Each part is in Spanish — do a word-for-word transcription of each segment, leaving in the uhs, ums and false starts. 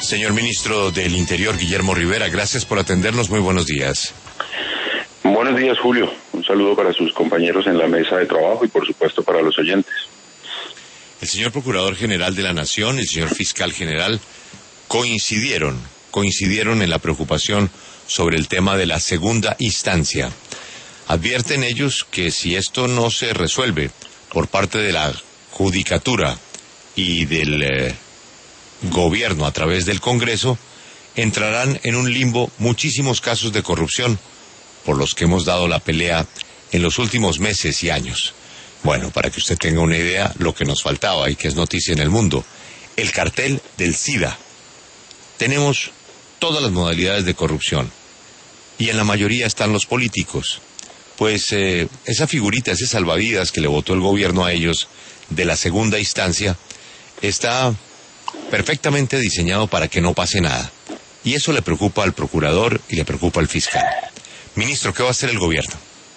Señor Ministro del Interior, Guillermo Rivera, gracias por atendernos. Muy buenos días. Buenos días, Julio. Un saludo para sus compañeros en la mesa de trabajo y, por supuesto, para los oyentes. El señor Procurador General de la Nación y el señor Fiscal General coincidieron, coincidieron en la preocupación sobre el tema de la segunda instancia. Advierten ellos que si esto no se resuelve por parte de la Judicatura y del eh, Gobierno a través del Congreso, entrarán en un limbo muchísimos casos de corrupción por los que hemos dado la pelea en los últimos meses y años. Bueno, para que usted tenga una idea, lo que nos faltaba y que es noticia en el mundo, el cartel del SIDA. Tenemos todas las modalidades de corrupción y en la mayoría están los políticos. Pues eh, esa figurita, ese salvavidas que le votó el gobierno a ellos de la segunda instancia, está perfectamente diseñado para que no pase nada. Y eso le preocupa al procurador y le preocupa al fiscal. Ministro, ¿qué va a hacer el gobierno?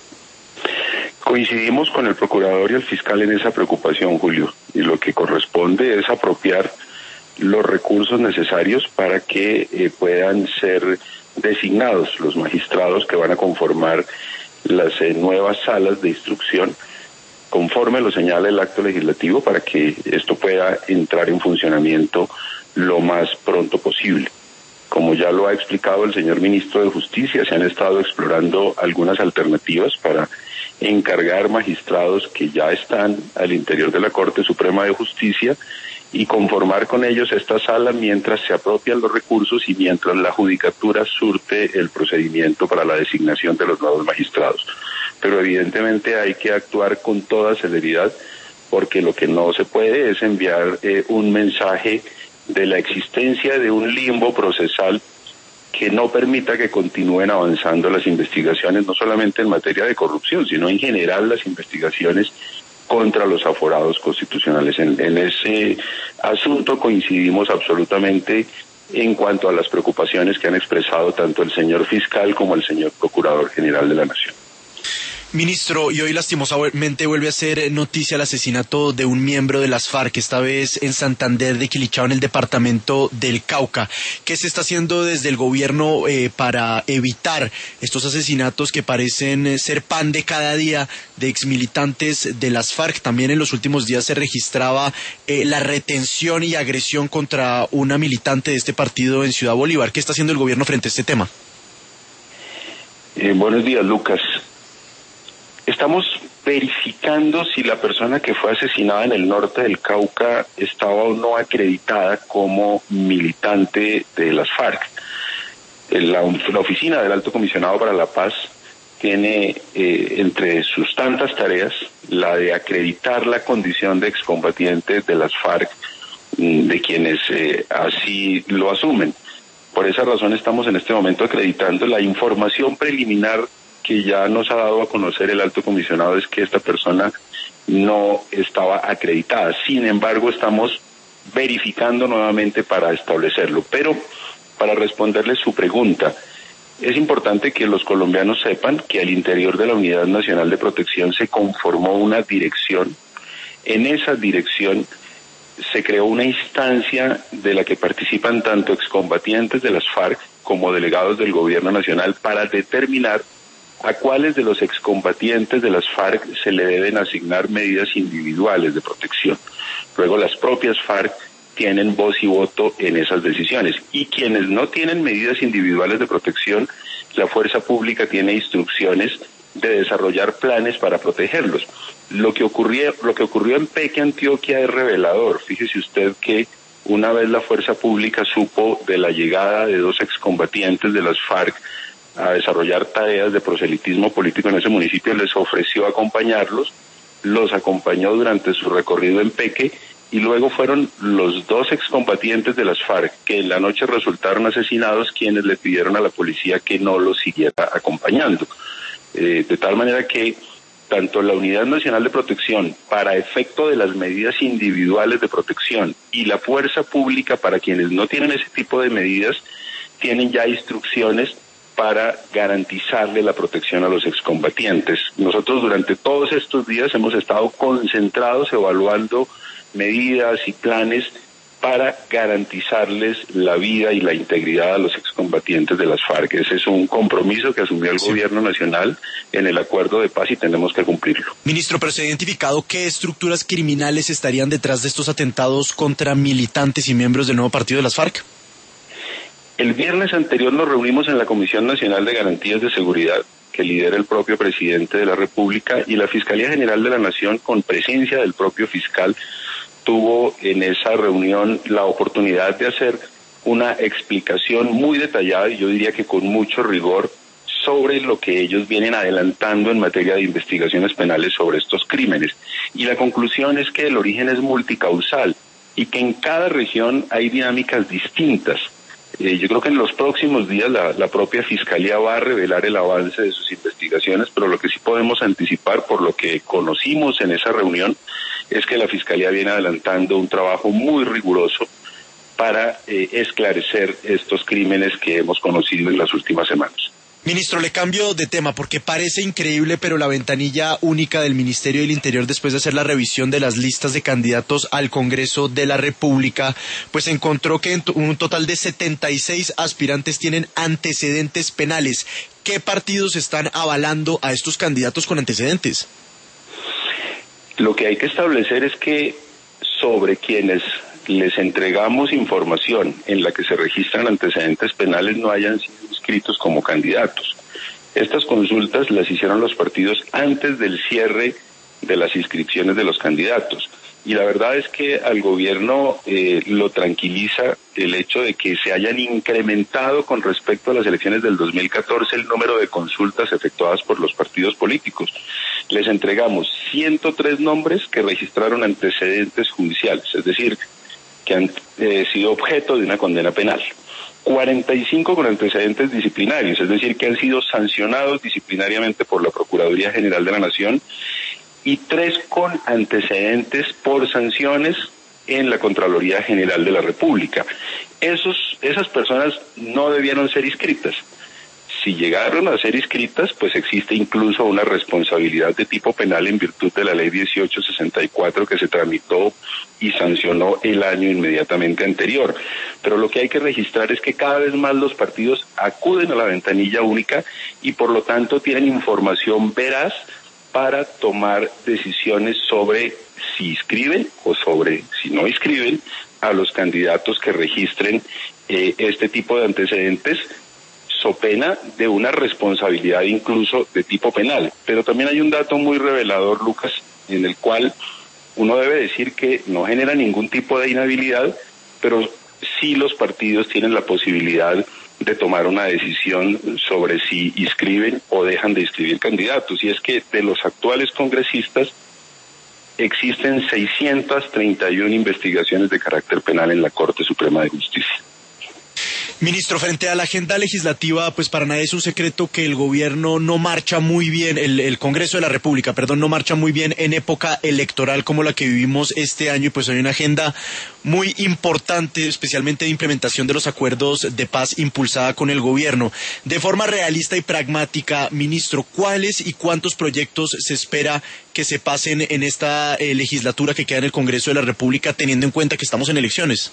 Coincidimos con el procurador y el fiscal en esa preocupación, Julio, y lo que corresponde es apropiar los recursos necesarios para que eh, puedan ser designados los magistrados que van a conformar las eh, nuevas salas de instrucción, conforme lo señala el acto legislativo, para que esto pueda entrar en funcionamiento lo más pronto posible. Como ya lo ha explicado el señor ministro de Justicia, se han estado explorando algunas alternativas para encargar magistrados que ya están al interior de la Corte Suprema de Justicia y conformar con ellos esta sala mientras se apropian los recursos y mientras la Judicatura surte el procedimiento para la designación de los nuevos magistrados. Pero evidentemente hay que actuar con toda celeridad, porque lo que no se puede es enviar eh, un mensaje de la existencia de un limbo procesal que no permita que continúen avanzando las investigaciones, no solamente en materia de corrupción, sino en general las investigaciones contra los aforados constitucionales. En, en ese asunto coincidimos absolutamente en cuanto a las preocupaciones que han expresado tanto el señor fiscal como el señor Procurador General de la Nación. Ministro, y hoy lastimosamente vuelve a ser noticia el asesinato de un miembro de las FARC, esta vez en Santander de Quilichao, en el departamento del Cauca. ¿Qué se está haciendo desde el gobierno eh, para evitar estos asesinatos que parecen ser pan de cada día de exmilitantes de las FARC? También en los últimos días se registraba eh, la retención y agresión contra una militante de este partido en Ciudad Bolívar. ¿Qué está haciendo el gobierno frente a este tema? Eh, buenos días, Lucas. Estamos verificando si la persona que fue asesinada en el norte del Cauca estaba o no acreditada como militante de las FARC. La, la oficina del Alto Comisionado para la Paz tiene eh, entre sus tantas tareas la de acreditar la condición de excombatientes de las FARC, de quienes eh, así lo asumen. Por esa razón estamos en este momento acreditando la información preliminar que ya nos ha dado a conocer el Alto Comisionado, es que esta persona no estaba acreditada. Sin embargo, estamos verificando nuevamente para establecerlo. Pero, para responderle su pregunta, es importante que los colombianos sepan que al interior de la Unidad Nacional de Protección se conformó una dirección. En esa dirección se creó una instancia de la que participan tanto excombatientes de las FARC como delegados del Gobierno Nacional para determinar a cuáles de los excombatientes de las FARC se le deben asignar medidas individuales de protección. Luego las propias FARC tienen voz y voto en esas decisiones. Y quienes no tienen medidas individuales de protección, la fuerza pública tiene instrucciones de desarrollar planes para protegerlos. Lo que ocurrió, lo que ocurrió en Peque, Antioquia, es revelador. Fíjese usted que una vez la fuerza pública supo de la llegada de dos excombatientes de las FARC a desarrollar tareas de proselitismo político en ese municipio, les ofreció acompañarlos, los acompañó durante su recorrido en Peque, y luego fueron los dos excombatientes de las FARC que en la noche resultaron asesinados quienes le pidieron a la policía que no los siguiera acompañando. Eh, de tal manera que tanto la Unidad Nacional de Protección, para efecto de las medidas individuales de protección, y la fuerza pública, para quienes no tienen ese tipo de medidas, tienen ya instrucciones para garantizarle la protección a los excombatientes. Nosotros durante todos estos días hemos estado concentrados evaluando medidas y planes para garantizarles la vida y la integridad a los excombatientes de las FARC. Ese es un compromiso que asumió el sí. gobierno nacional en el acuerdo de paz y tenemos que cumplirlo. Ministro, pero ¿se ha identificado qué estructuras criminales estarían detrás de estos atentados contra militantes y miembros del nuevo partido de las FARC? El viernes anterior nos reunimos en la Comisión Nacional de Garantías de Seguridad, que lidera el propio presidente de la República, y la Fiscalía General de la Nación, con presencia del propio fiscal, tuvo en esa reunión la oportunidad de hacer una explicación muy detallada y yo diría que con mucho rigor sobre lo que ellos vienen adelantando en materia de investigaciones penales sobre estos crímenes. Y la conclusión es que el origen es multicausal y que en cada región hay dinámicas distintas. Eh, yo creo que en los próximos días la, la propia Fiscalía va a revelar el avance de sus investigaciones, pero lo que sí podemos anticipar por lo que conocimos en esa reunión es que la Fiscalía viene adelantando un trabajo muy riguroso para eh, esclarecer estos crímenes que hemos conocido en las últimas semanas. Ministro, le cambio de tema porque parece increíble, pero la ventanilla única del Ministerio del Interior, después de hacer la revisión de las listas de candidatos al Congreso de la República, pues encontró que un total de setenta y seis aspirantes tienen antecedentes penales. ¿Qué partidos están avalando a estos candidatos con antecedentes? Lo que hay que establecer es que sobre quienes les entregamos información en la que se registran antecedentes penales no hayan sido inscritos como candidatos. Estas consultas las hicieron los partidos antes del cierre de las inscripciones de los candidatos. Y la verdad es que al gobierno eh, lo tranquiliza el hecho de que se hayan incrementado con respecto a las elecciones del dos mil catorce el número de consultas efectuadas por los partidos políticos. Les entregamos ciento tres nombres que registraron antecedentes judiciales, es decir, que han eh, sido objeto de una condena penal. cuarenta y cinco con antecedentes disciplinarios, es decir, que han sido sancionados disciplinariamente por la Procuraduría General de la Nación, y tres con antecedentes por sanciones en la Contraloría General de la República. Esos, esas personas no debieron ser inscritas. Si llegaron a ser inscritas, pues existe incluso una responsabilidad de tipo penal en virtud de la ley dieciocho sesenta y cuatro que se tramitó y sancionó el año inmediatamente anterior. Pero lo que hay que registrar es que cada vez más los partidos acuden a la ventanilla única y por lo tanto tienen información veraz para tomar decisiones sobre si inscriben o sobre si no inscriben a los candidatos que registren eh, este tipo de antecedentes, so pena de una responsabilidad incluso de tipo penal. Pero también hay un dato muy revelador, Lucas, en el cual uno debe decir que no genera ningún tipo de inhabilidad, pero sí los partidos tienen la posibilidad de tomar una decisión sobre si inscriben o dejan de inscribir candidatos. Y es que de los actuales congresistas existen seiscientas treinta y una investigaciones de carácter penal en la Corte Suprema de Justicia. Ministro, frente a la agenda legislativa, pues para nadie es un secreto que el gobierno no marcha muy bien, el, el Congreso de la República, perdón, no marcha muy bien en época electoral como la que vivimos este año, y pues hay una agenda muy importante, especialmente de implementación de los acuerdos de paz impulsada con el gobierno. De forma realista y pragmática, ministro, ¿cuáles y cuántos proyectos se espera que se pasen en esta eh, legislatura que queda en el Congreso de la República, teniendo en cuenta que estamos en elecciones?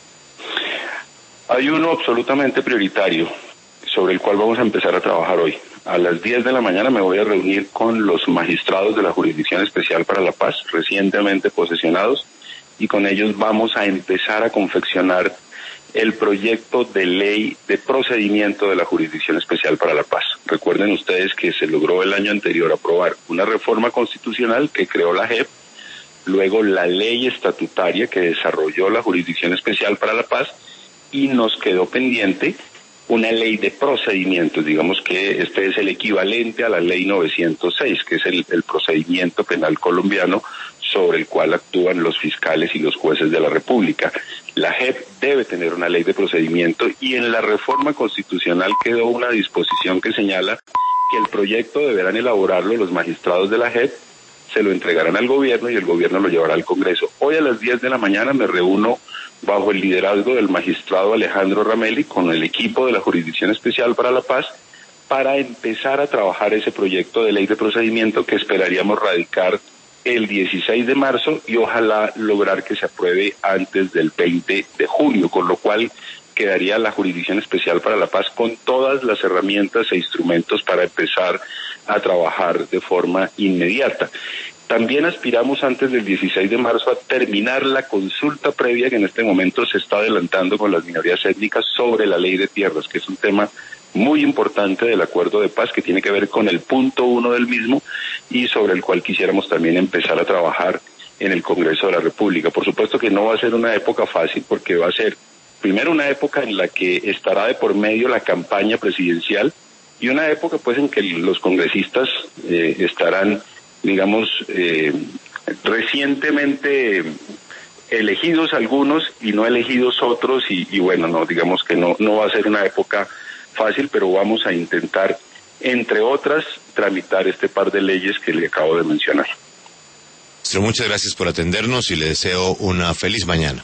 Hay uno absolutamente prioritario sobre el cual vamos a empezar a trabajar hoy. A las diez de la mañana me voy a reunir con los magistrados de la Jurisdicción Especial para la Paz, recientemente posesionados, y con ellos vamos a empezar a confeccionar el proyecto de ley de procedimiento de la Jurisdicción Especial para la Paz. Recuerden ustedes que se logró el año anterior aprobar una reforma constitucional que creó la J E P, luego la ley estatutaria que desarrolló la Jurisdicción Especial para la Paz, y nos quedó pendiente una ley de procedimientos. Digamos que este es el equivalente a la ley novecientos seis, que es el, el procedimiento penal colombiano sobre el cual actúan los fiscales y los jueces de la República. La J E P debe tener una ley de procedimiento y en la reforma constitucional quedó una disposición que señala que el proyecto deberán elaborarlo los magistrados de la J E P, se lo entregarán al gobierno y el gobierno lo llevará al Congreso. Hoy a las diez de la mañana me reúno bajo el liderazgo del magistrado Alejandro Ramelli con el equipo de la Jurisdicción Especial para la Paz para empezar a trabajar ese proyecto de ley de procedimiento que esperaríamos radicar el dieciséis de marzo y ojalá lograr que se apruebe antes del veinte de junio, con lo cual quedaría la Jurisdicción Especial para la Paz con todas las herramientas e instrumentos para empezar a trabajar de forma inmediata. También aspiramos antes del dieciséis de marzo a terminar la consulta previa que en este momento se está adelantando con las minorías étnicas sobre la ley de tierras, que es un tema muy importante del acuerdo de paz que tiene que ver con el punto uno del mismo y sobre el cual quisiéramos también empezar a trabajar en el Congreso de la República. Por supuesto que no va a ser una época fácil porque va a ser primero una época en la que estará de por medio la campaña presidencial y una época pues en que los congresistas eh, estarán, digamos, eh, recientemente elegidos algunos y no elegidos otros y, y bueno, no digamos que no, no va a ser una época fácil, pero vamos a intentar, entre otras, tramitar este par de leyes que le acabo de mencionar. Muchas gracias por atendernos y le deseo una feliz mañana.